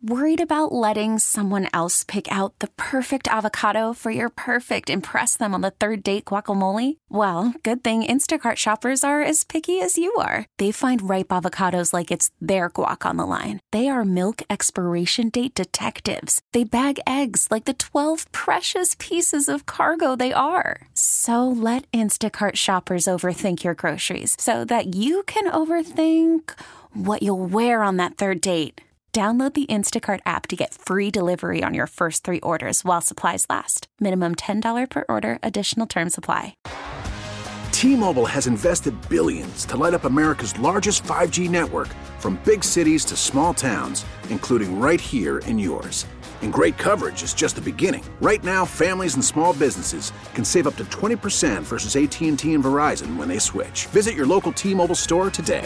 Worried about letting someone else pick out the perfect avocado for your perfect impress them on the third date guacamole? Well, good thing Instacart shoppers are as picky as you are. They find ripe avocados like it's their guac on the line. They are milk expiration date detectives. They bag eggs like the 12 precious pieces of cargo they are. So let Instacart shoppers overthink your groceries so that you can overthink what you'll wear on that third date. Download the Instacart app to get free delivery on your first 3 orders while supplies last. Minimum $10 per order. Additional terms apply. T-Mobile has invested billions to light up America's largest 5G network, from big cities to small towns, including right here in yours. And great coverage is just the beginning. Right now, families and small businesses can save up to 20% versus AT&T and Verizon when they switch. Visit your local T-Mobile store today.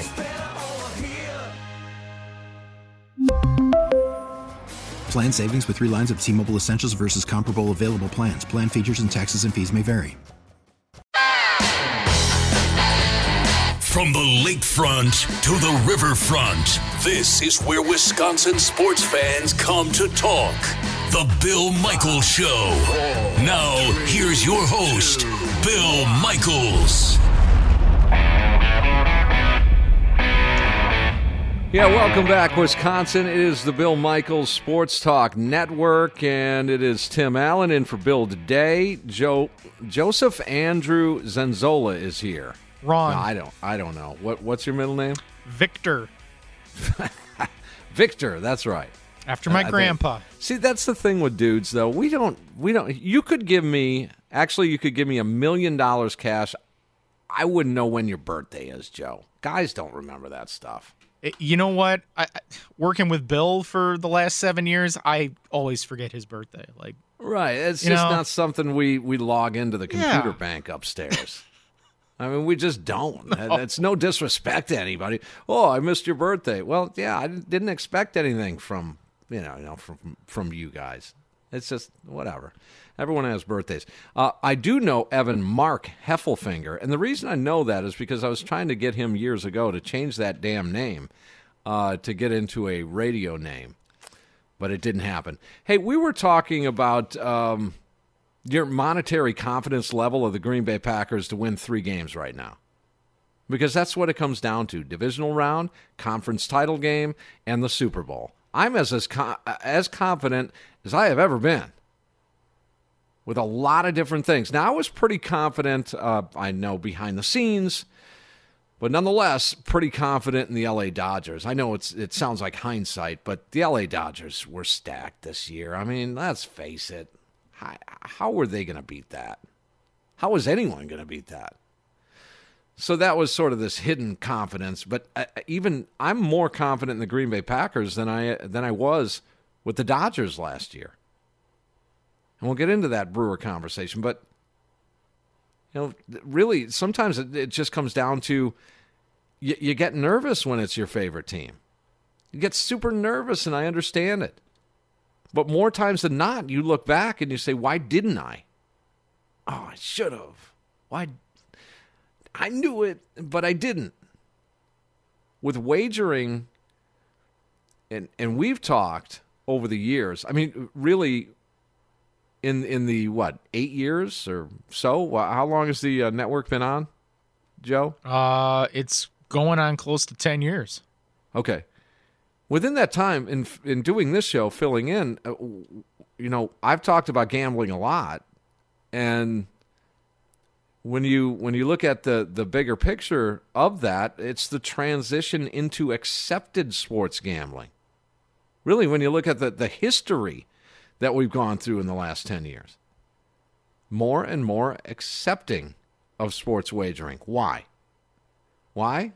Plan savings with 3 lines of T-Mobile Essentials versus comparable available plans. Plan features and taxes and fees may vary. From the lakefront to the riverfront, this is where Wisconsin sports fans come to talk. The Bill Michaels Show. Now, here's your host, Bill Michaels. Yeah, welcome back, Wisconsin. It is the Bill Michaels Sports Talk Network, and it is Tim Allen in for Bill today. Joseph Andrew Zenzola is here. Wrong. No, I don't know. What's your middle name? Victor. Victor, that's right. After my grandpa. See, that's the thing with dudes, though. We don't. You could give me $1 million cash. I wouldn't know when your birthday is, Joe. Guys don't remember that stuff. You know what? Working with Bill for the last 7 years, I always forget his birthday. Right. It's just not something we log into the computer bank upstairs. I mean, we just don't. No. It's no disrespect to anybody. Oh, I missed your birthday. Well, yeah, I didn't expect anything from you guys. It's just whatever. Everyone has birthdays. I do know Evan Mark Heffelfinger, and the reason I know that is because I was trying to get him years ago to change that damn name to get into a radio name, but it didn't happen. Hey, we were talking about your monetary confidence level of the Green Bay Packers to win 3 games right now, because that's what it comes down to: divisional round, conference title game, and the Super Bowl. I'm as confident as I have ever been, with a lot of different things. Now, I was pretty confident, I know, behind the scenes, but nonetheless, pretty confident in the L.A. Dodgers. I know it sounds like hindsight, but the L.A. Dodgers were stacked this year. I mean, let's face it. How were they going to beat that? How was anyone going to beat that? So that was sort of this hidden confidence. But even I'm more confident in the Green Bay Packers than I was with the Dodgers last year. And we'll get into that Brewer conversation. But, really, sometimes it just comes down to you get nervous when it's your favorite team. You get super nervous, and I understand it. But more times than not, you look back and you say, why didn't I? Oh, I should have. Why? I knew it, but I didn't. With wagering, and we've talked over the years, I mean, really, in the, 8 years or so? How long has the network been on, Joe? It's going on close to 10 years. Okay. Within that time, in doing this show, filling in, I've talked about gambling a lot, and when you look at the bigger picture of that, it's the transition into accepted sports gambling. Really, when you look at the history that we've gone through in the last 10 years, more and more accepting of sports wagering. Why? Why?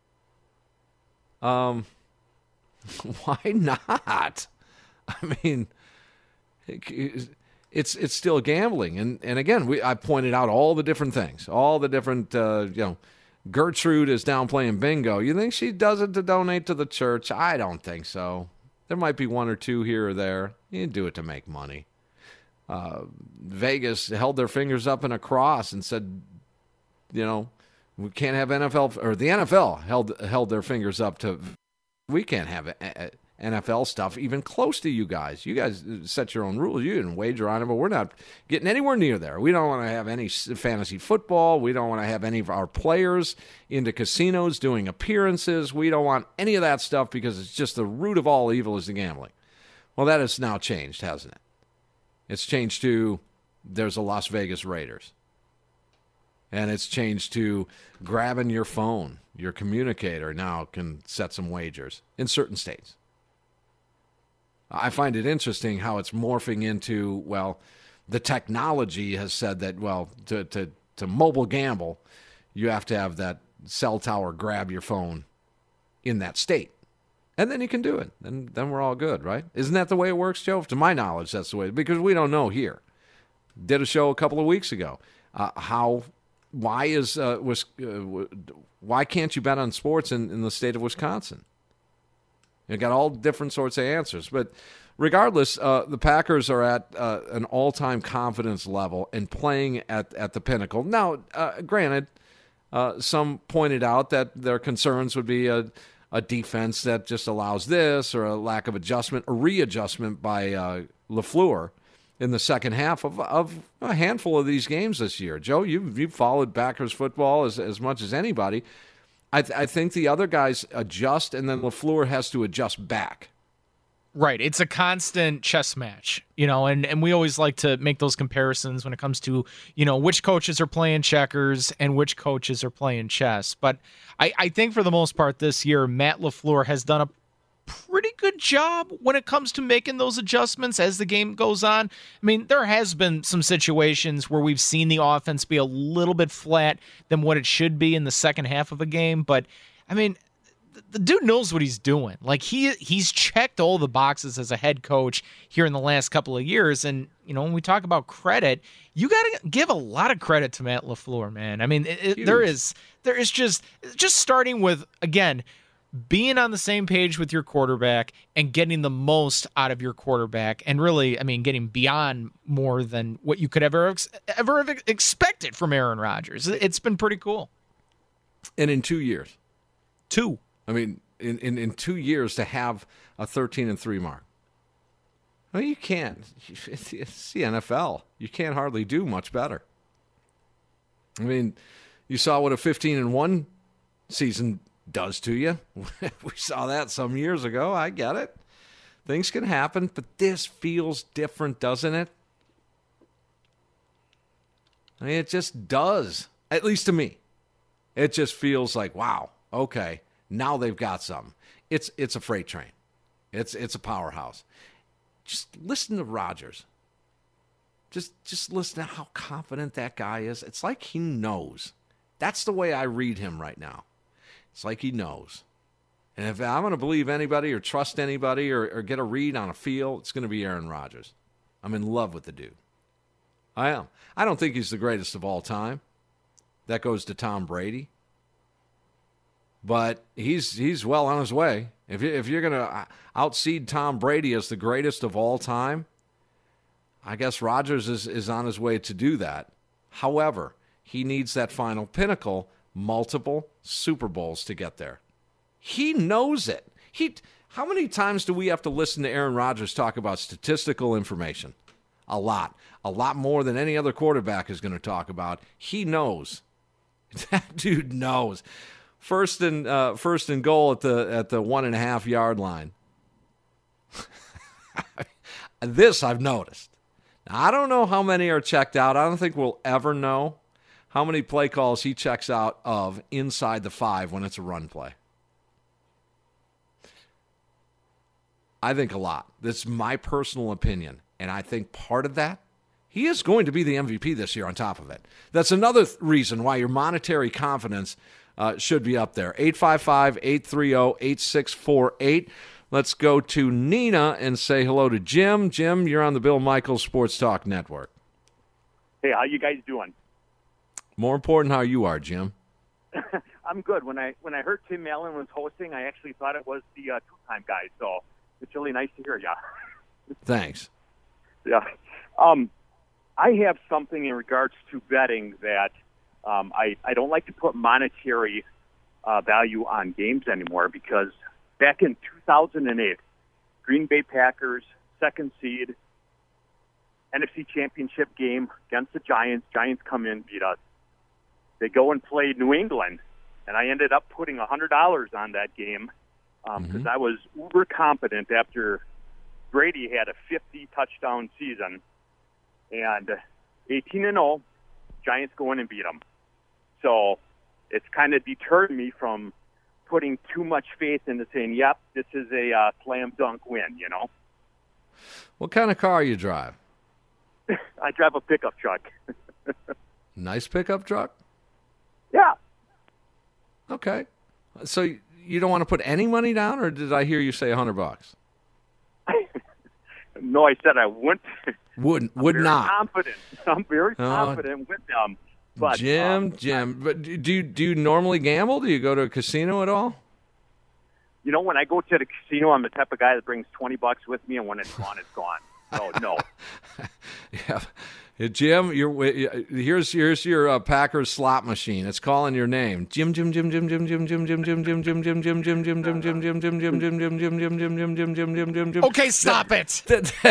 Why not? I mean, it's still gambling, and again, I pointed out all the different things, all the different Gertrude is down playing bingo. You think she does it to donate to the church? I don't think so. There might be one or two here or there. You do it to make money. Vegas held their fingers up in a cross and said, we can't have NFL, or the NFL held their fingers up to. We can't have NFL stuff even close to you guys. You guys set your own rules. You didn't wager on it, but we're not getting anywhere near there. We don't want to have any fantasy football. We don't want to have any of our players into casinos doing appearances. We don't want any of that stuff because it's just the root of all evil is the gambling. Well, that has now changed, hasn't it? It's changed to there's a Las Vegas Raiders. And it's changed to grabbing your phone. Your communicator now can set some wagers in certain states. I find it interesting how it's morphing into, well, the technology has said that, well, to mobile gamble, you have to have that cell tower grab your phone in that state. And then you can do it. And then we're all good, right? Isn't that the way it works, Joe? To my knowledge, that's the way. Because we don't know here. Did a show a couple of weeks ago. Why can't you bet on sports in the state of Wisconsin? You got all different sorts of answers. But regardless, the Packers are at an all-time confidence level and playing at the pinnacle. Now, granted, some pointed out that their concerns would be a defense that just allows this or a lack of adjustment, a readjustment by LaFleur in the second half of a handful of these games this year. Joe, you've followed Packers football as much as anybody. I think the other guys adjust, and then LaFleur has to adjust back. Right. It's a constant chess match, and we always like to make those comparisons when it comes to, which coaches are playing checkers and which coaches are playing chess. But I think for the most part this year, Matt LaFleur has done a pretty good job when it comes to making those adjustments as the game goes on. I mean, there has been some situations where we've seen the offense be a little bit flat than what it should be in the second half of a game. But, I mean, the dude knows what he's doing. Like, he's checked all the boxes as a head coach here in the last couple of years. And, when we talk about credit, you got to give a lot of credit to Matt LaFleur, man. I mean, there is just starting with, again, being on the same page with your quarterback and getting the most out of your quarterback, and really, I mean, getting beyond more than what you could ever have expected from Aaron Rodgers. It's been pretty cool. And in 2 years. I mean, in 2 years to have a 13-3 mark. Well, you can't. It's the NFL. You can't hardly do much better. I mean, you saw what a 15-1 season does to you. We saw that some years ago. I get it. Things can happen, but this feels different, doesn't it? I mean, it just does. At least to me. It just feels like, wow, okay, now they've got something. It's a freight train. It's a powerhouse. Just listen to Rodgers. Just listen to how confident that guy is. It's like he knows. That's the way I read him right now. It's like he knows. And if I'm going to believe anybody or trust anybody or get a read on a feel, it's going to be Aaron Rodgers. I'm in love with the dude. I am. I don't think he's the greatest of all time. That goes to Tom Brady. But he's well on his way. If you're going to outseed Tom Brady as the greatest of all time, I guess Rodgers is on his way to do that. However, he needs that final pinnacle, multiple Super Bowls to get there. He knows it. How many times do we have to listen to Aaron Rodgers talk about statistical information? A lot more than any other quarterback is going to talk about. He knows. That dude knows. First and goal at the 1.5 yard line. This I've noticed. Now, I don't know how many are checked out. I don't think we'll ever know how many play calls he checks out of inside the 5 when it's a run play. I think a lot. That's my personal opinion. And I think part of that, he is going to be the MVP this year on top of it. That's another reason why your monetary confidence should be up there. 855-830-8648. Let's go to Nina and say hello to Jim. Jim, you're on the Bill Michaels Sports Talk Network. Hey, how you guys doing? More important how you are, Jim. I'm good. When I heard Tim Allen was hosting, I actually thought it was the two-time guy, so it's really nice to hear you. Thanks. Yeah. I have something in regards to betting that I don't like to put monetary value on games anymore, because back in 2008, Green Bay Packers, 2nd seed, NFC Championship game against the Giants. Giants come in, beat us. They go and play New England, and I ended up putting $100 on that game because I was uber confident after Brady had a 50-touchdown season, and 18-0, Giants go in and beat them. So it's kind of deterred me from putting too much faith into saying, yep, this is a slam dunk win, you know? What kind of car you drive? I drive a pickup truck. Nice pickup truck? Yeah. Okay. So you don't want to put any money down, or did I hear you say $100? No, I said I wouldn't. Would not. Confident. I'm very confident with them. But, Jim, but do you normally gamble? Do you go to a casino at all? You know, when I go to the casino, I'm the type of guy that brings $20 with me, and when it's gone, it's gone. So no. Yeah. Jim, here's your Packers slot machine. It's calling your name. Jim. Okay, stop it.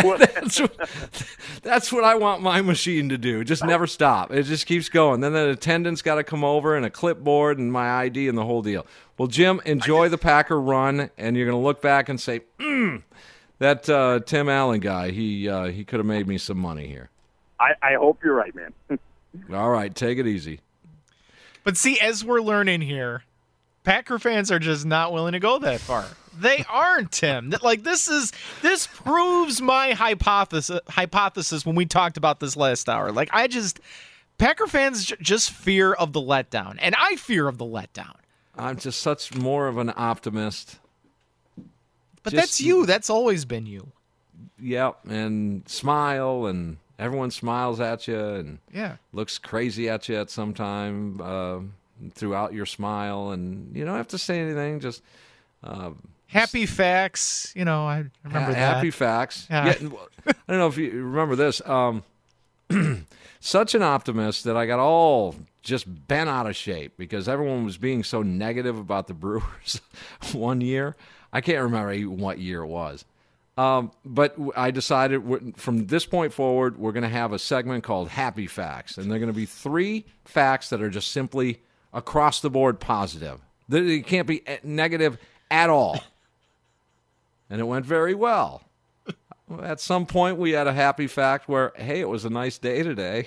That's what I want my machine to do. Just never stop. It just keeps going. Then the attendant's got to come over and a clipboard and my ID and the whole deal. Well, Jim, enjoy the Packer run, and you're going to look back and say, that Tim Allen guy, he could have made me some money here. I hope you're right, man. All right, take it easy. But see, as we're learning here, Packer fans are just not willing to go that far. They aren't, Tim. Like this proves my hypothesis when we talked about this last hour. Like Packer fans just fear of the letdown, and I fear of the letdown. I'm just such more of an optimist. But that's you. That's always been you. Yep, and smile, and everyone smiles at you and looks crazy at you at some time throughout your smile, and you don't have to say anything. Just happy facts. You know, I remember that. Happy facts. Yeah. I don't know if you remember this. Such an optimist that I got all just bent out of shape because everyone was being so negative about the Brewers one year. I can't remember what year it was. But I decided from this point forward, we're going to have a segment called Happy Facts. And they're going to be 3 facts that are just simply across the board positive. They can't be negative at all. And it went very well. At some point, we had a happy fact where, hey, it was a nice day today.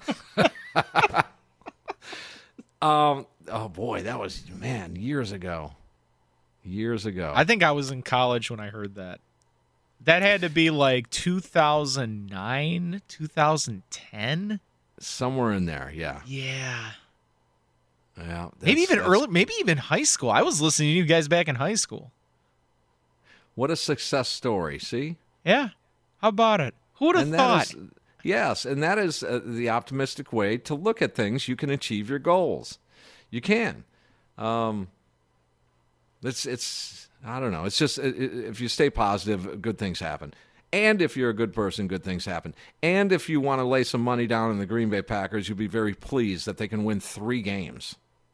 Oh, boy, that was, years ago. Years ago. I think I was in college when I heard that. That had to be like 2009, 2010? Somewhere in there, yeah. Yeah. Yeah. Maybe even early, maybe even high school. I was listening to you guys back in high school. What a success story, see? Yeah. How about it? Who would have thought? Yes, and that is the optimistic way to look at things. You can achieve your goals. You can. It's I don't know. It's just if you stay positive, good things happen. And if you're a good person, good things happen. And if you want to lay some money down in the Green Bay Packers, you'll be very pleased that they can win 3 games.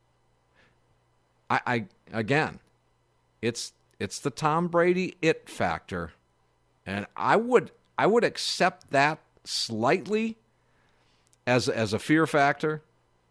Again, it's the Tom Brady it factor, and I would accept that slightly as a fear factor.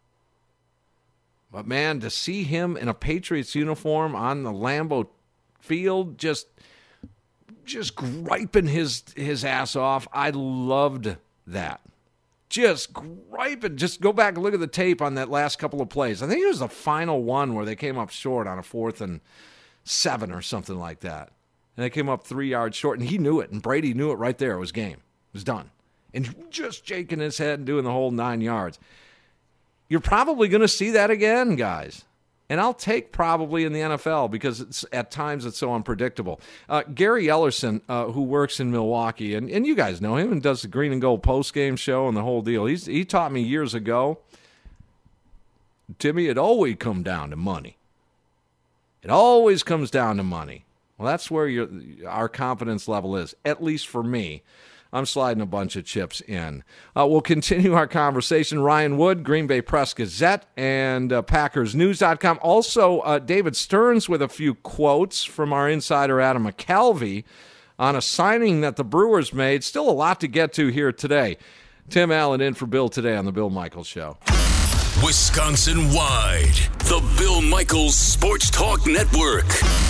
But man, to see him in a Patriots uniform on the Lambeau Field, just griping his ass off, I loved that. Just griping. Just go back and look at the tape on that last couple of plays. I think it was the final one where they came up short on a 4th and 7 or something like that. And they came up 3 yards short, and he knew it, and Brady knew it right there. It was game. It was done. And just shaking his head and doing the whole 9 yards. You're probably going to see that again, guys. And I'll take probably in the NFL because at times it's so unpredictable. Gary Ellerson, who works in Milwaukee, and you guys know him and does the Green and Gold postgame show and the whole deal. He taught me years ago, Timmy, it always comes down to money. It always comes down to money. Well, that's where our confidence level is, at least for me. I'm sliding a bunch of chips in. We'll continue our conversation. Ryan Wood, Green Bay Press-Gazette, and PackersNews.com. Also, David Stearns with a few quotes from our insider Adam McCalvey on a signing that the Brewers made. Still a lot to get to here today. Tim Allen in for Bill today on the Bill Michaels Show. Wisconsin-wide, the Bill Michaels Sports Talk Network.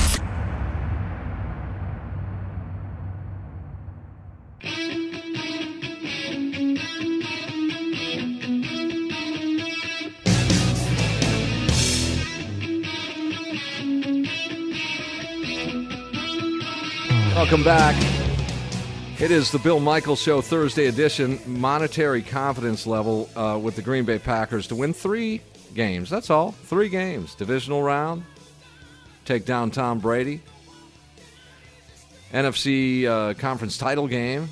Welcome back. It is the Bill Michaels Show Thursday edition. Monetary confidence level with the Green Bay Packers to win 3 games. That's all. 3 games. Divisional round. Take down Tom Brady. NFC conference title game.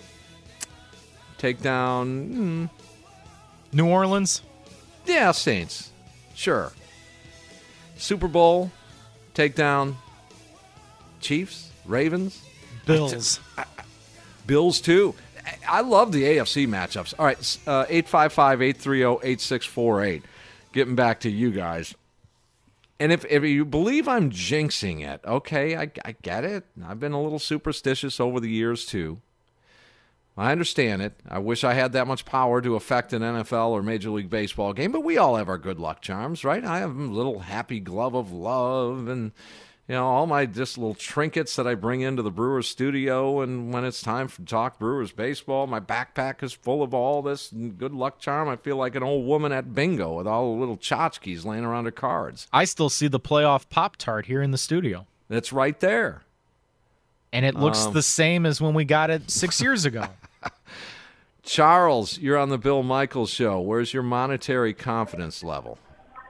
Take down... New Orleans? Yeah, Saints. Sure. Super Bowl. Take down Chiefs. Ravens. Bills. Bills, too. I love the AFC matchups. All right, 855-830-8648. Getting back to you guys. And if you believe I'm jinxing it, okay, I get it. I've been a little superstitious over the years, too. I understand it. I wish I had that much power to affect an NFL or Major League Baseball game, but we all have our good luck charms, right? I have a little happy glove of love and... all my just little trinkets that I bring into the Brewers studio, and when it's time to talk Brewers baseball, my backpack is full of all this good luck charm. I feel like an old woman at bingo with all the little tchotchkes laying around her cards. I still see the playoff Pop-Tart here in the studio. It's right there. And it looks the same as when we got it 6 years ago. Charles, you're on the Bill Michaels Show. Where's your monetary confidence level?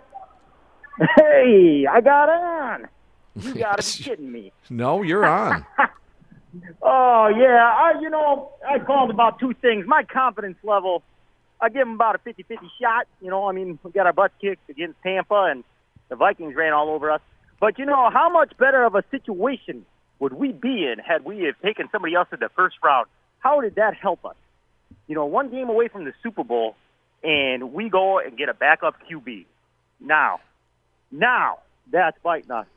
Hey, I got on. You got to be kidding me. No, you're on. Oh, yeah. I called about 2 things. My confidence level, I give them about a 50-50 shot. We got our butts kicked against Tampa, and the Vikings ran all over us. But, how much better of a situation would we be in had we have taken somebody else in the first round? How did that help us? 1 game away from the Super Bowl, and we go and get a backup QB. Now, that's biting us.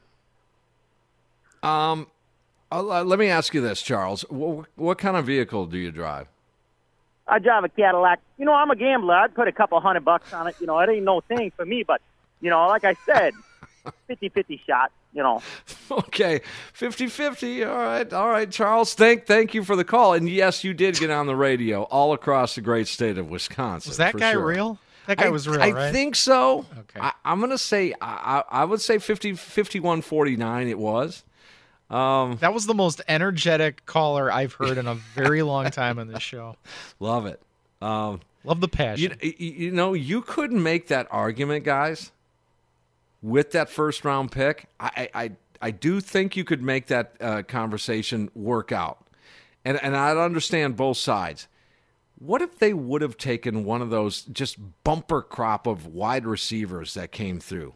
Let me ask you this, Charles. What kind of vehicle do you drive? I drive a Cadillac. I'm a gambler. I'd put a couple $100 on it. It ain't no thing for me, but, like I said, 50-50 shot, Okay, 50-50. All right, Charles. Thank you for the call. And, yes, you did get on the radio all across the great state of Wisconsin. Was that guy real? That guy was real, right? I think so. Okay. I'm going to say, I would say 51-49 it was. That was the most energetic caller I've heard in a very long time on this show. Love it. Love the passion. You couldn't make that argument, guys, with that first-round pick. I do think you could make that conversation work out. And I'd understand both sides. What if they would have taken one of those just bumper crop of wide receivers that came through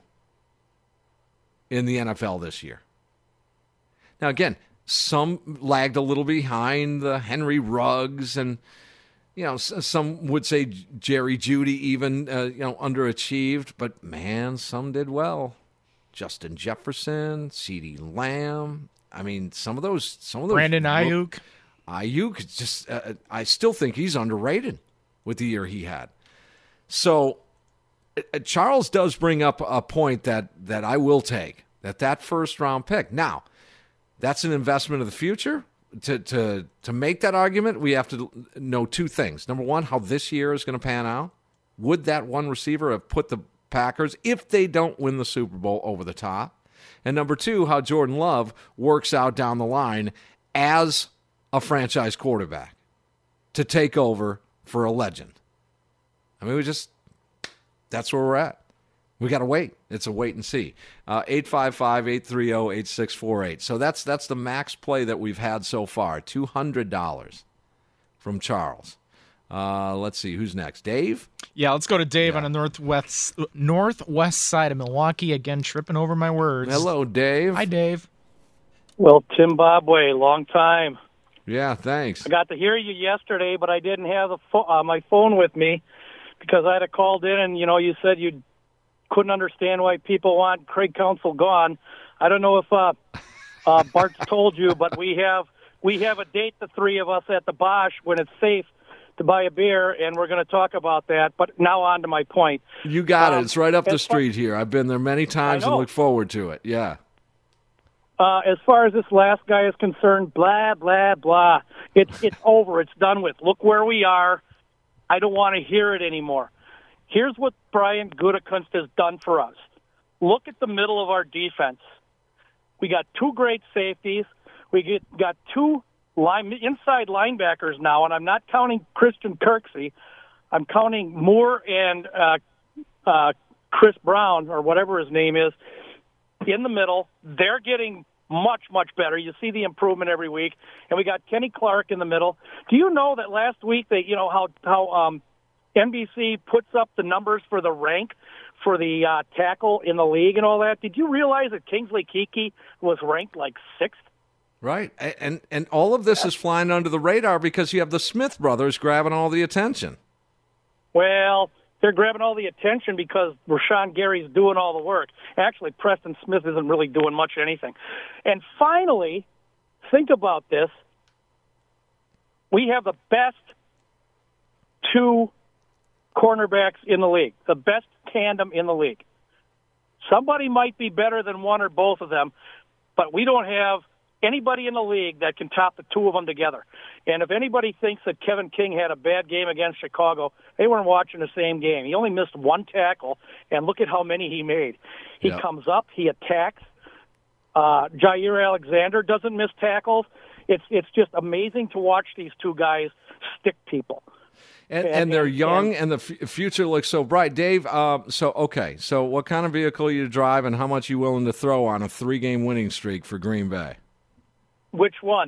in the NFL this year? Now, again, some lagged a little behind the Henry Ruggs, and some would say Jerry Jeudy even underachieved. But man, some did well. Justin Jefferson, CeeDee Lamb. I mean, some of those. Brandon Ayuk. Ayuk just. I still think he's underrated with the year he had. So, Charles does bring up a point that I will take. That first round pick now. That's an investment of the future. To make that argument, we have to know 2 things. Number one, how this year is going to pan out. Would that one receiver have put the Packers, if they don't win the Super Bowl, over the top? And number 2, how Jordan Love works out down the line as a franchise quarterback to take over for a legend. I mean, that's where we're at. We got to wait. It's a wait and see. 855-830-8648. So that's the max play that we've had so far. $200 from Charles. Let's see. Who's next? Dave? Yeah, let's go to Dave on the northwest side of Milwaukee. Again, tripping over my words. Hello, Dave. Hi, Dave. Well, Zimbabwe, long time. Yeah, thanks. I got to hear you yesterday, but I didn't have my phone with me because I had called in and, you said you couldn't understand why people want Craig Counsell gone. I don't know if Bart's told you, but we have We have a date, the three of us, at the Bosch when it's safe to buy a beer, and we're going to talk about that. But now on to my point. You got it. It's right up the street here. I've been there many times and look forward to it. Yeah. As far as this last guy is concerned, blah, blah, blah. It's over. It's done with. Look where we are. I don't want to hear it anymore. Here's what Brian Gutekunst has done for us. Look at the middle of our defense. We got two great safeties. We got two inside linebackers now, and I'm not counting Christian Kirksey. I'm counting Moore and Chris Brown, or whatever his name is, in the middle. They're getting much, much better. You see the improvement every week. And we got Kenny Clark in the middle. Do you know that last week how NBC puts up the numbers for the rank for the tackle in the league and all that? Did you realize that Kingsley Keke was ranked like 6th? Right. And all of this is flying under the radar because you have the Smith brothers grabbing all the attention. Well, they're grabbing all the attention because Rashawn Gary's doing all the work. Actually, Preston Smith isn't really doing much anything. And finally, think about this. We have the best two cornerbacks in the league, the best tandem in the league. Somebody might be better than one or both of them, but we don't have anybody in the league that can top the two of them together. And if anybody thinks that Kevin King had a bad game against Chicago, they weren't watching the same game. He only missed one tackle, and look at how many he made. He comes up, he attacks. Jair Alexander doesn't miss tackles. It's just amazing to watch these two guys stick people. And they're young, and the future looks so bright. Dave, so what kind of vehicle you drive and how much you willing to throw on a 3-game winning streak for Green Bay? Which one?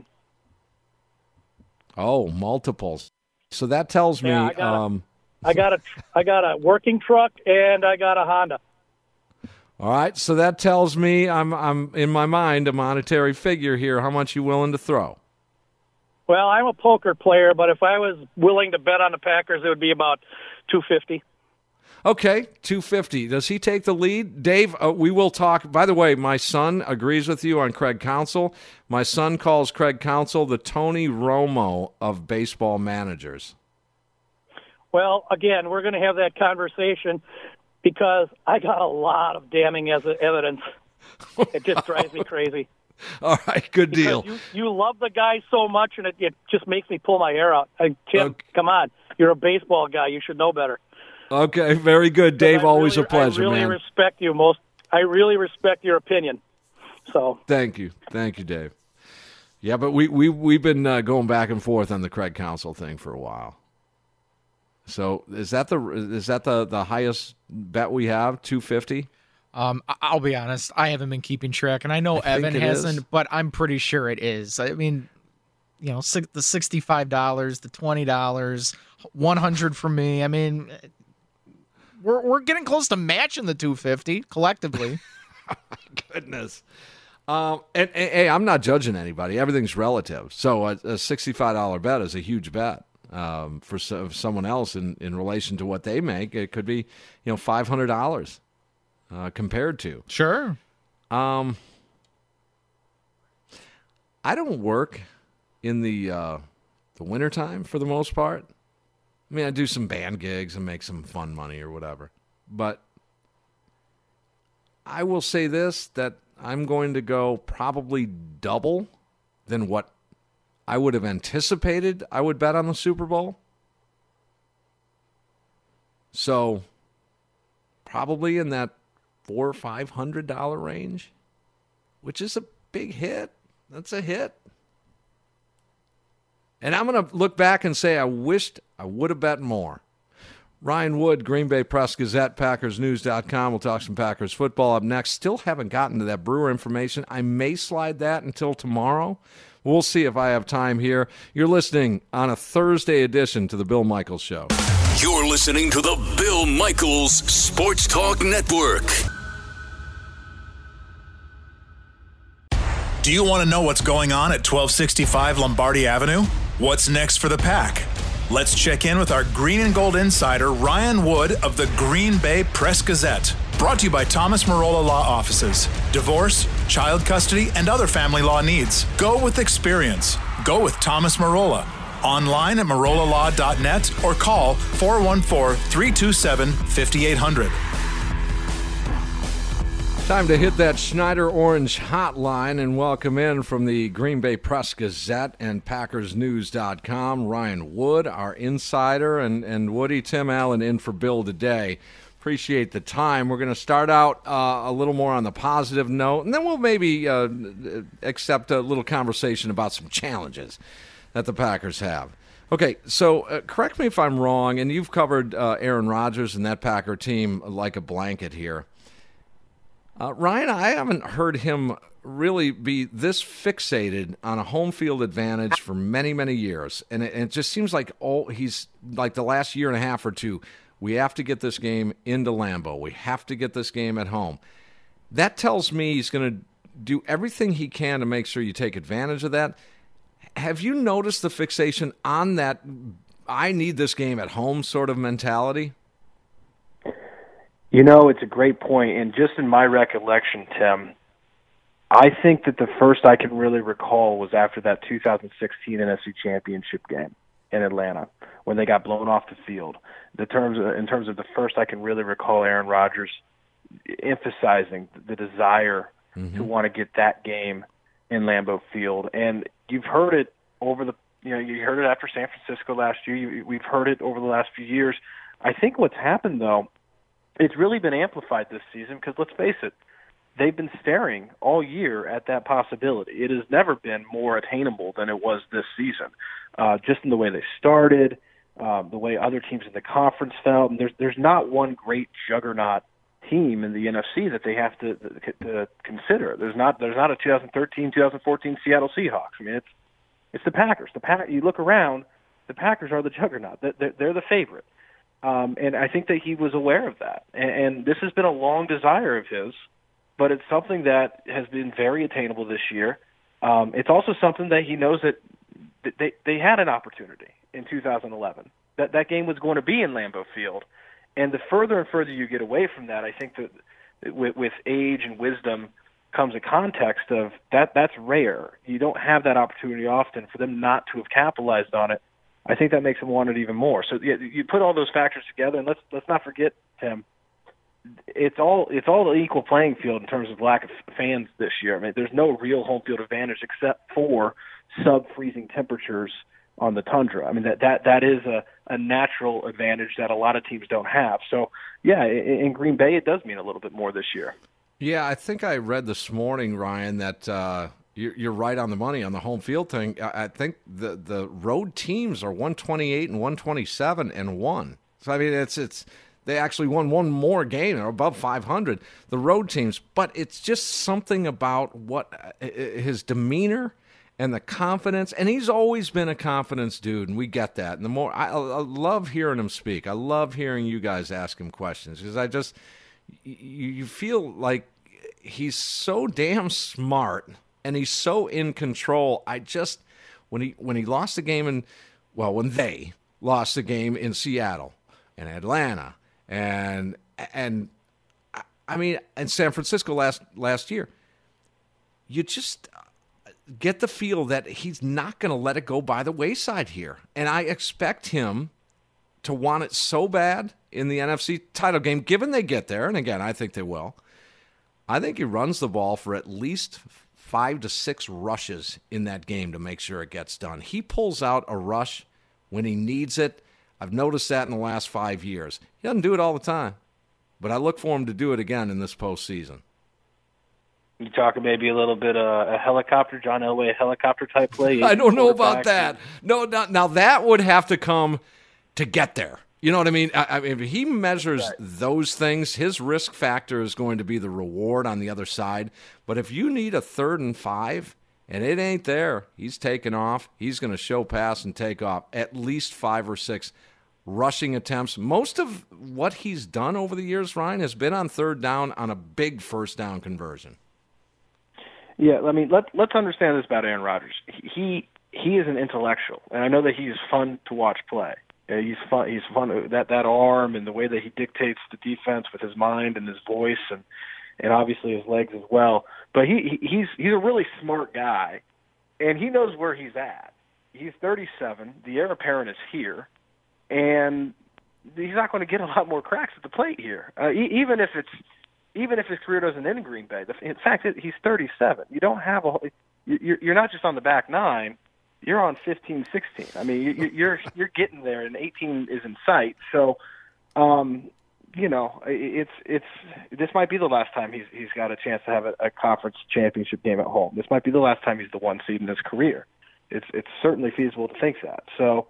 Oh, multiples. So that tells me I got a working truck and I got a Honda. All right, so that tells me I'm in my mind a monetary figure here. How much you willing to throw? Well, I'm a poker player, but if I was willing to bet on the Packers, it would be about $250. Okay, $250. Does he take the lead? Dave, we will talk. By the way, my son agrees with you on Craig Counsell. My son calls Craig Counsell the Tony Romo of baseball managers. Well, again, we're going to have that conversation because I got a lot of damning evidence. It just drives me crazy. All right, good deal. You love the guy so much, and it just makes me pull my hair out. Tim, come on. You're a baseball guy. You should know better. Okay, very good, Dave. Always a pleasure, man. I really respect you I really respect your opinion. So thank you, Dave. Yeah, but we've been going back and forth on the Craig Counsell thing for a while. So is that the highest bet we have? $250. I'll be honest, I haven't been keeping track, and I know Evan hasn't, but I'm pretty sure it is. I mean, the $65, the $20, $100 for me. I mean, we're getting close to matching the $250 collectively. Oh, my goodness. And hey, I'm not judging anybody. Everything's relative. So a $65 bet is a huge bet. For someone else in relation to what they make, it could be, $500 compared to. Sure. I don't work in the wintertime for the most part. I mean, I do some band gigs and make some fun money or whatever. But I will say this, that I'm going to go probably double than what I would have anticipated I would bet on the Super Bowl. So probably in that $400 or $500 range, which is a big hit. That's a hit. And I'm going to look back and say I wished I would have bet more. Ryan Wood, Green Bay Press-Gazette, PackersNews.com. We'll talk some Packers football up next. Still haven't gotten to that Brewer information. I may slide that until tomorrow. We'll see if I have time here. You're listening on a Thursday edition to The Bill Michaels Show. You're listening to The Bill Michaels Sports Talk Network. Do you want to know what's going on at 1265 Lombardi Avenue? What's next for the Pack? Let's check in with our green and gold insider, Ryan Wood of the Green Bay Press-Gazette. Brought to you by Thomas Marola Law Offices. Divorce, child custody, and other family law needs. Go with experience. Go with Thomas Marola. Online at marolalaw.net or call 414-327-5800. Time to hit that Schneider Orange hotline and welcome in from the Green Bay Press-Gazette and PackersNews.com, Ryan Wood, our insider, and Woody, Tim Allen in for Bill today. Appreciate the time. We're going to start out a little more on the positive note, and then we'll maybe accept a little conversation about some challenges that the Packers have. Okay, so correct me if I'm wrong, and you've covered Aaron Rodgers and that Packer team like a blanket here. Ryan, I haven't heard him really be this fixated on a home field advantage for many, many years, and it just seems like he's like the last year and a half or two, we have to get this game into Lambeau. We have to get this game at home. That tells me he's going to do everything he can to make sure you take advantage of that. Have you noticed the fixation on that I need this game at home sort of mentality? You know, it's a great point. And just in my recollection, Tim, I think that the first I can really recall was after that 2016 NFC Championship game in Atlanta when they got blown off the field. In terms of the first I can really recall Aaron Rodgers emphasizing the desire to want to get that game in Lambeau Field. And you've heard it you heard it after San Francisco last year. We've heard it over the last few years. I think what's happened, though, it's really been amplified this season because, let's face it, they've been staring all year at that possibility. It has never been more attainable than it was this season, just in the way they started, the way other teams in the conference felt. And there's not one great juggernaut team in the NFC that they have to consider. There's not a 2013, 2014 Seattle Seahawks. I mean, it's the Packers. You look around, the Packers are the juggernaut. They're the favorite. And I think that he was aware of that. And this has been a long desire of his, but it's something that has been very attainable this year. It's also something that he knows that they had an opportunity in 2011. That game was going to be in Lambeau Field. And the further and further you get away from that, I think that with age and wisdom comes a context of that's rare. You don't have that opportunity often. For them not to have capitalized on it, I think that makes them want it even more. So yeah, you put all those factors together, and let's not forget, Tim, it's all an equal playing field in terms of lack of fans this year. I mean, there's no real home field advantage except for sub-freezing temperatures on the tundra. I mean, that is a natural advantage that a lot of teams don't have. So, yeah, in Green Bay, it does mean a little bit more this year. Yeah, I think I read this morning, Ryan, that you're right on the money on the home field thing. I think the road teams are 128 and 127 and 1. So, I mean, it's they actually won one more game. They're above 500, the road teams. But it's just something about what his demeanor and the confidence, and he's always been a confidence dude, and we get that. And the more I love hearing him speak. I love hearing you guys ask him questions because you feel like he's so damn smart and he's so in control. When he lost the game when they lost the game in Seattle and Atlanta and I mean and San Francisco last year, you just get the feel that he's not going to let it go by the wayside here. And I expect him to want it so bad in the NFC title game, given they get there. And again, I think they will. I think he runs the ball for at least 5 to 6 rushes in that game to make sure it gets done. He pulls out a rush when he needs it. I've noticed that in the last 5 years. He doesn't do it all the time, but I look for him to do it again in this postseason. You talking maybe a little bit a helicopter, John Elway, helicopter type play? I don't know about that. No, now that would have to come to get there. You know what I mean? I mean, if he measures those things, his risk factor is going to be the reward on the other side. But if you need a 3rd and 5 and it ain't there, he's taking off. He's going to show pass and take off at least 5 or 6 rushing attempts. Most of what he's done over the years, Ryan, has been on 3rd down on a big 1st down conversion. Yeah, I mean, let's understand this about Aaron Rodgers. He is an intellectual, and I know that he is fun to watch play. He's fun. He's fun. That arm and the way that he dictates the defense with his mind and his voice and obviously his legs as well. But he's a really smart guy, and he knows where he's at. He's 37. The heir apparent is here, and he's not going to get a lot more cracks at the plate here. Even if his career doesn't end in Green Bay. In fact, he's 37. You don't have you're not just on the back nine. You're on 15, 16. I mean, you're getting there, and 18 is in sight. So, it's this might be the last time he's got a chance to have a conference championship game at home. This might be the last time he's the one seed in his career. It's certainly feasible to think that. So,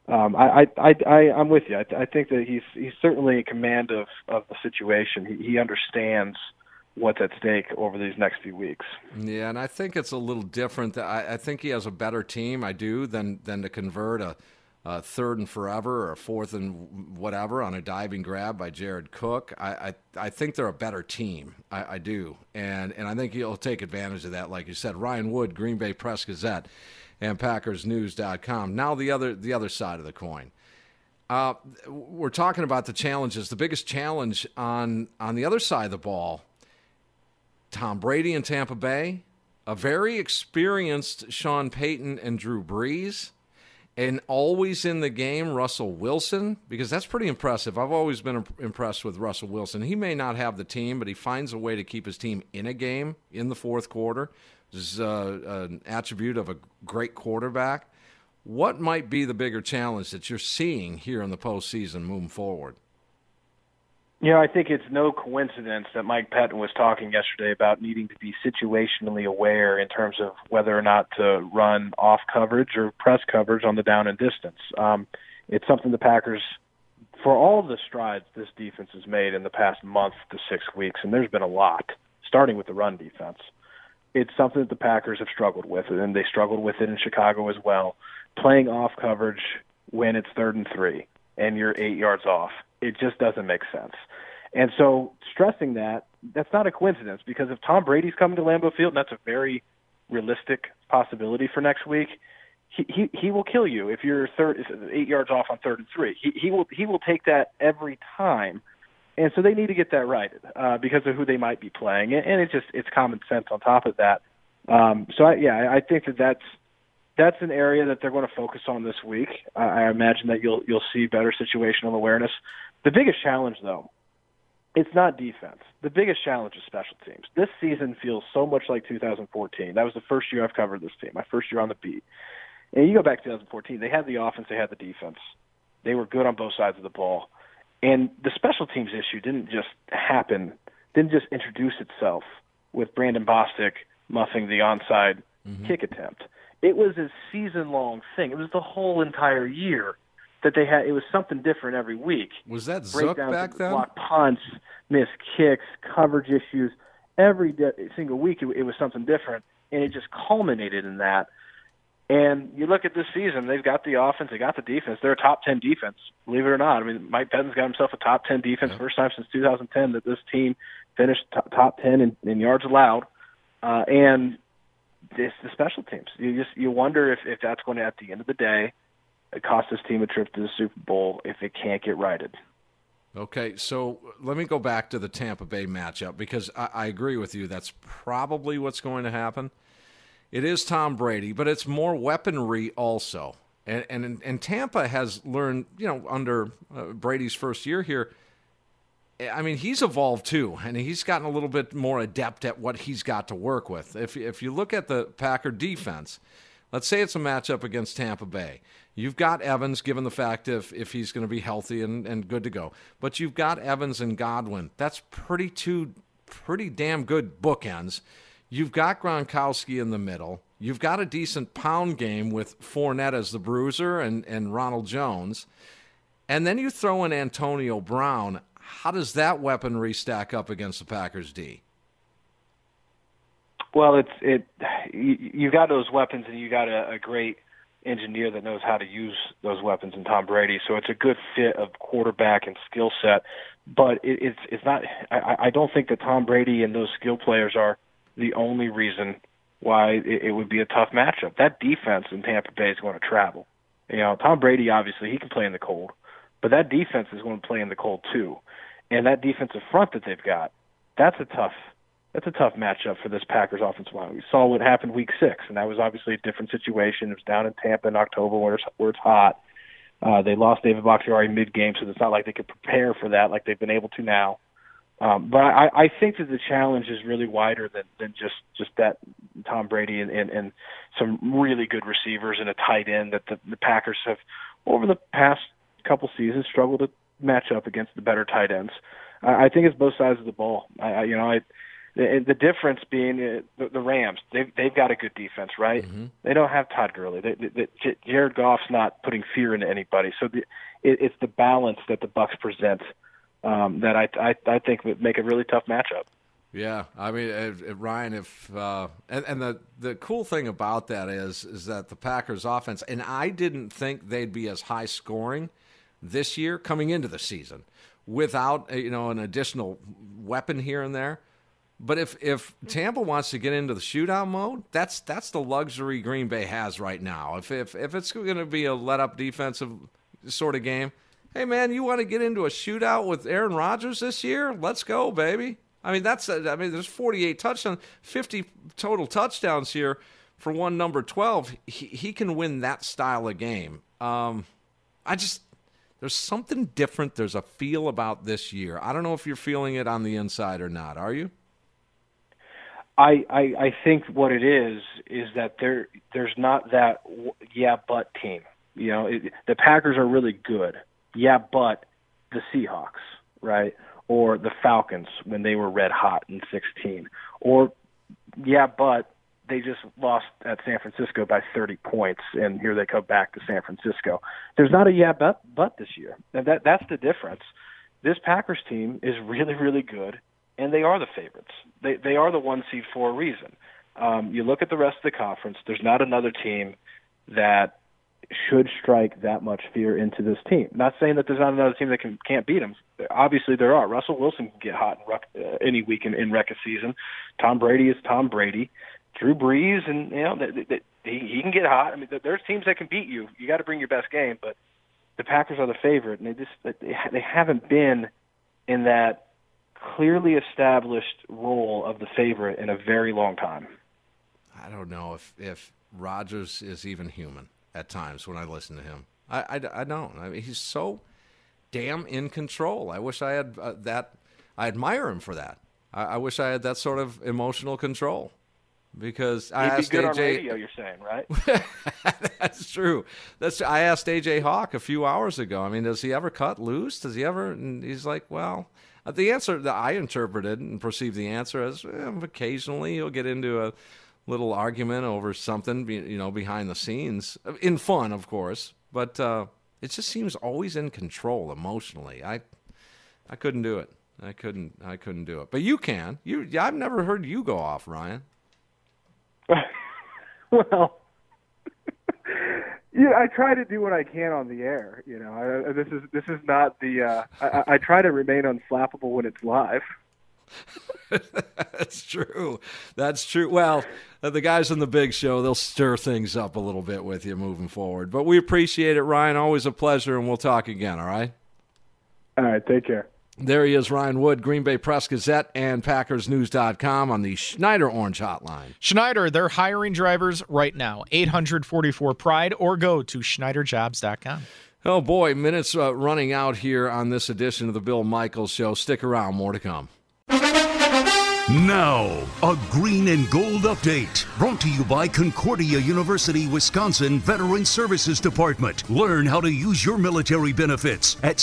I'm with you. I think that he's certainly in command of the situation. He understands what's at stake over these next few weeks. Yeah, and I think it's a little different. I think he has a better team, I do, than to convert a third and forever or a fourth and whatever on a diving grab by Jared Cook. I think they're a better team. I do. And I think he'll take advantage of that, like you said. Ryan Wood, Green Bay Press-Gazette, and PackersNews.com. Now the other side of the coin. We're talking about the challenges. The biggest challenge on the other side of the ball, Tom Brady in Tampa Bay, a very experienced Sean Payton and Drew Brees, and always in the game, Russell Wilson, because that's pretty impressive. I've always been impressed with Russell Wilson. He may not have the team, but he finds a way to keep his team in a game in the fourth quarter. This is an attribute of a great quarterback. What might be the bigger challenge that you're seeing here in the postseason moving forward? I think it's no coincidence that Mike Pettine was talking yesterday about needing to be situationally aware in terms of whether or not to run off coverage or press coverage on the down and distance. It's something the Packers, for all the strides this defense has made in the past month to 6 weeks, and there's been a lot, starting with the run defense, it's something that the Packers have struggled with, and they struggled with it in Chicago as well. Playing off coverage when it's 3rd and 3 and you're 8 yards off, it just doesn't make sense. And so stressing that's not a coincidence, because if Tom Brady's coming to Lambeau Field, and that's a very realistic possibility for next week, he will kill you if you're 8 yards off on 3rd and 3. He will take that every time. And so they need to get that righted because of who they might be playing, and it's common sense on top of that. I think that's an area that they're going to focus on this week. I imagine that you'll see better situational awareness. The biggest challenge, though, it's not defense. The biggest challenge is special teams. This season feels so much like 2014. That was the first year I've covered this team, my first year on the beat. And you go back to 2014, they had the offense, they had the defense. They were good on both sides of the ball. And the special teams issue didn't just introduce itself with Brandon Bostic muffing the onside kick attempt. It was a season-long thing. It was the whole entire year that they had. It was something different every week. Was that Zook back then? Block punts, missed kicks, coverage issues. Every single week it was something different, and it just culminated in that. And you look at this season, they've got the offense, they got the defense. They're a top 10 defense, believe it or not. I mean, Mike Pettine's got himself a top 10 defense, first time since 2010 that this team finished top 10 in yards allowed. And the special teams. You wonder if that's going to, at the end of the day, cost this team a trip to the Super Bowl if it can't get righted. Okay, so let me go back to the Tampa Bay matchup, because I agree with you. That's probably what's going to happen. It is Tom Brady, but it's more weaponry also. And Tampa has learned, under Brady's first year here, I mean, he's evolved too, and he's gotten a little bit more adept at what he's got to work with. If you look at the Packer defense, let's say it's a matchup against Tampa Bay. You've got Evans, given the fact if he's going to be healthy and good to go. But you've got Evans and Godwin. That's pretty damn good bookends. You've got Gronkowski in the middle. You've got a decent pound game with Fournette as the bruiser and Ronald Jones. And then you throw in Antonio Brown. How does that weaponry stack up against the Packers D? Well, you got those weapons, and you got a great engineer that knows how to use those weapons in Tom Brady. So it's a good fit of quarterback and skill set. But it's not. I don't think that Tom Brady and those skill players are the only reason why it would be a tough matchup. That defense in Tampa Bay is going to travel. Tom Brady, obviously, he can play in the cold, but that defense is going to play in the cold too. And that defensive front that they've got, that's a tough matchup for this Packers offensive line. We saw what happened week 6, and that was obviously a different situation. It was down in Tampa in October where it's hot. They lost David Bakhtiari mid-game, so it's not like they could prepare for that like they've been able to now. But I think that the challenge is really wider than just that Tom Brady and some really good receivers and a tight end that the Packers have, over the past couple seasons, struggled to match up against the better tight ends. I think it's both sides of the ball. The difference being the Rams, they've got a good defense, right? Mm-hmm. They don't have Todd Gurley. Jared Goff's not putting fear into anybody. So it's the balance that the Bucs present that I think would make a really tough matchup. Yeah, I mean, Ryan, if and the cool thing about that is that the Packers offense, and I didn't think they'd be as high scoring this year coming into the season without an additional weapon here and there. But if Tampa wants to get into the shootout mode, that's the luxury Green Bay has right now. If it's going to be a let-up defensive sort of game, hey, man, you want to get into a shootout with Aaron Rodgers this year? Let's go, baby. I mean, there's 48 touchdowns, 50 total touchdowns here for one number 12. He can win that style of game. There's something different. There's a feel about this year. I don't know if you're feeling it on the inside or not. Are you? I think what it is that there's not that but team. The Packers are really good. Yeah, but the Seahawks, right? Or the Falcons when they were red hot in 2016. Or yeah, but they just lost at San Francisco by 30 points, and here they come back to San Francisco. There's not a but this year. And that's the difference. This Packers team is really, really good, and they are the favorites. They are the 1 seed for a reason. You look at the rest of the conference, there's not another team that should strike that much fear into this team. Not saying that there's not another team that can't beat them. Obviously there are. Russell Wilson can get hot any week in Rekka season. Tom Brady is Tom Brady. Drew Brees, and he can get hot. I mean, there's teams that can beat you. You got to bring your best game, but the Packers are the favorite, and they haven't been in that clearly established role of the favorite in a very long time. I don't know if Rodgers is even human at times when I listen to him. I don't. I mean, he's so damn in control. I wish I had that. I admire him for that. I wish I had that sort of emotional control. Because I asked good AJ, on radio, you're saying, right? That's true. I asked AJ Hawk a few hours ago. I mean, does he ever cut loose? Does he ever? And he's like, well, the answer that I interpreted and perceived the answer as occasionally he'll get into a little argument over something, behind the scenes, in fun, of course. But it just seems always in control emotionally. I couldn't do it. I couldn't do it. But you can. I've never heard you go off, Ryan. Well, I try to do what I can on the air. This is not the. I try to remain unflappable when it's live. That's true. Well, the guys on the big show, they'll stir things up a little bit with you moving forward. But we appreciate it, Ryan. Always a pleasure, and we'll talk again. All right. All right. Take care. There he is, Ryan Wood, Green Bay Press-Gazette and PackersNews.com on the Schneider Orange Hotline. Schneider, they're hiring drivers right now. 844-PRIDE or go to SchneiderJobs.com. Oh, boy, minutes running out here on this edition of the Bill Michaels Show. Stick around, more to come. Now, a green and gold update brought to you by Concordia University, Wisconsin Veteran Services Department. Learn how to use your military benefits at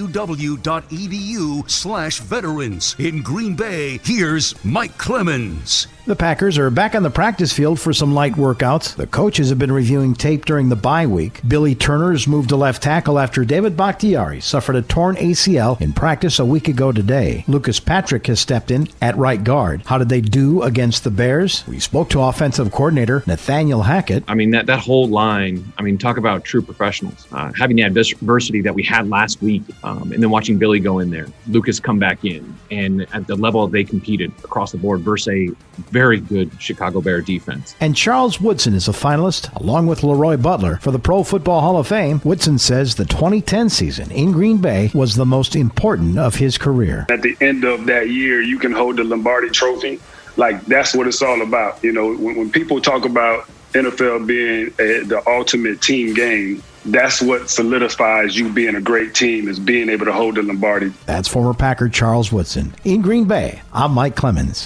cuw.edu/veterans. In Green Bay, here's Mike Clemens. The Packers are back on the practice field for some light workouts. The coaches have been reviewing tape during the bye week. Billy Turner has moved to left tackle after David Bakhtiari suffered a torn ACL in practice a week ago today. Lucas Patrick has stepped in at right guard. How did they do against the Bears? We spoke to offensive coordinator Nathaniel Hackett. I mean, that whole line, talk about true professionals. Having the adversity that we had last week, and then watching Billy go in there, Lucas come back in, and at the level they competed across the board versus a very good Chicago Bear defense. And Charles Woodson is a finalist, along with Leroy Butler, for the Pro Football Hall of Fame. Woodson says the 2010 season in Green Bay was the most important of his career. At the end of that year, you can hold the Lombardi Trophy. Like, that's what it's all about. You know, when people talk about NFL being the ultimate team game, that's what solidifies you being a great team, is being able to hold the Lombardi. That's former Packer Charles Woodson. In Green Bay, I'm Mike Clemens.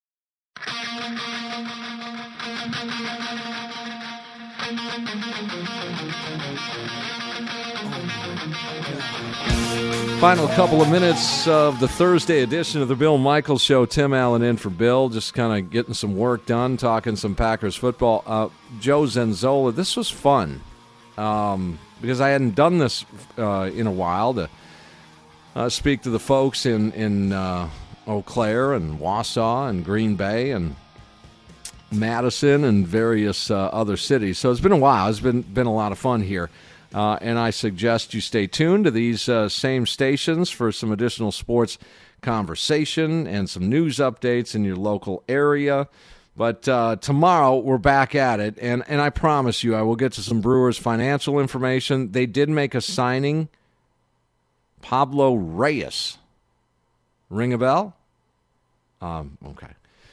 Final couple of minutes of the Thursday edition of the Bill Michaels Show. Tim Allen in for Bill, just kind of getting some work done, talking some Packers football. Joe Zenzola, this was fun because I hadn't done this in a while, to speak to the folks in Eau Claire and Wausau and Green Bay and Madison and various other cities. So it's been a while. It's been a lot of fun here. And I suggest you stay tuned to these same stations for some additional sports conversation and some news updates in your local area. But tomorrow we're back at it, and I promise you I will get to some Brewers financial information. They did make a signing. Pablo Reyes. Ring a bell? Okay.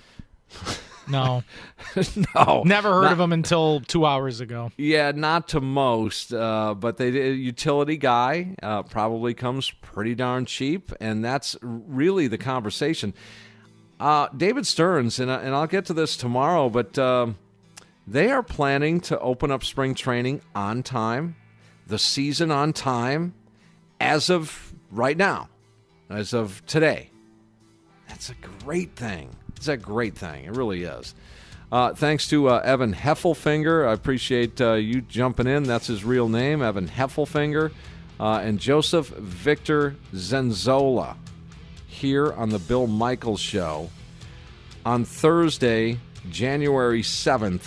No. No. Never heard of them until 2 hours ago. Yeah, not to most, but they did. Utility guy, probably comes pretty darn cheap, and that's really the conversation. David Stearns, and I'll get to this tomorrow, but they are planning to open up spring training on time, the season on time, as of right now, as of today. That's a great thing. It's a great thing. It really is. Thanks to Evan Heffelfinger. I appreciate you jumping in. That's his real name, Evan Heffelfinger. And Joseph Victor Zenzola here on the Bill Michaels Show on Thursday, January 7th,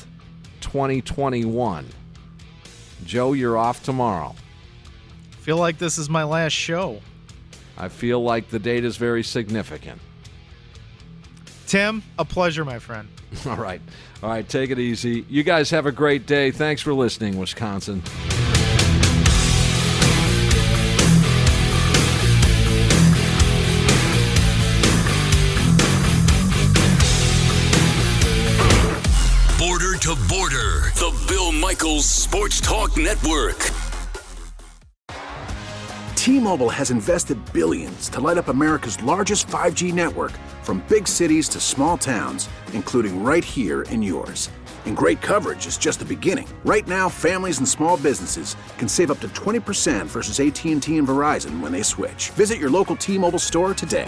2021. Joe, you're off tomorrow. I feel like this is my last show. I feel like the date is very significant. Tim, a pleasure, my friend. All right. Take it easy. You guys have a great day. Thanks for listening, Wisconsin. Border to Border, the Bill Michaels Sports Talk Network. T-Mobile has invested billions to light up America's largest 5G network, from big cities to small towns, including right here in yours. And great coverage is just the beginning. Right now, families and small businesses can save up to 20% versus AT&T and Verizon when they switch. Visit your local T-Mobile store today.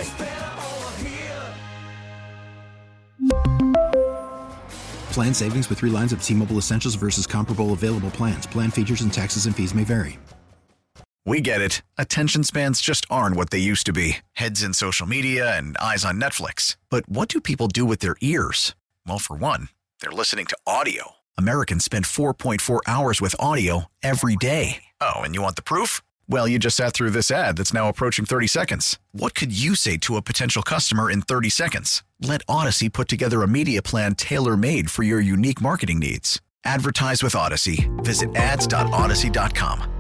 Plan savings with 3 lines of T-Mobile Essentials versus comparable available plans. Plan features and taxes and fees may vary. We get it. Attention spans just aren't what they used to be. Heads in social media and eyes on Netflix. But what do people do with their ears? Well, for one, they're listening to audio. Americans spend 4.4 hours with audio every day. Oh, and you want the proof? Well, you just sat through this ad that's now approaching 30 seconds. What could you say to a potential customer in 30 seconds? Let Odyssey put together a media plan tailor-made for your unique marketing needs. Advertise with Odyssey. Visit ads.odyssey.com.